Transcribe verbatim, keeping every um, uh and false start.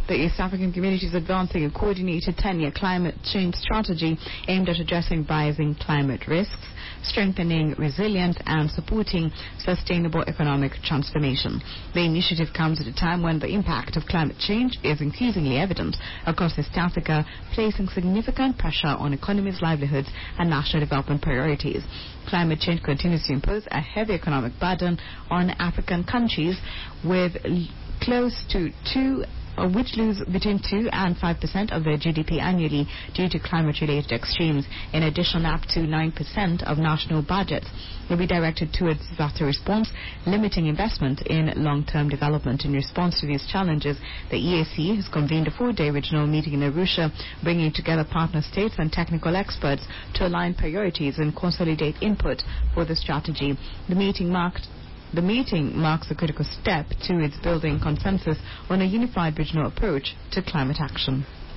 The East African community is advancing a coordinated ten-year climate change strategy aimed at addressing rising climate risks, strengthening resilience, and supporting sustainable economic transformation. The initiative comes at a time when the impact of climate change is increasingly evident across East Africa, placing significant pressure on economies, livelihoods, and national development priorities. Climate change continues to impose a heavy economic burden on African countries, with close to two uh, which lose between two and five percent of their G D P annually due to climate-related extremes. In addition, up to nine percent of national budgets will be directed towards disaster response, limiting investment in long-term development. In response to these challenges, the E A C has convened a four-day regional meeting in Arusha, bringing together partner states and technical experts to align priorities and consolidate input for the strategy. The meeting marked The meeting marks a critical step towards building consensus on a unified regional approach to climate action.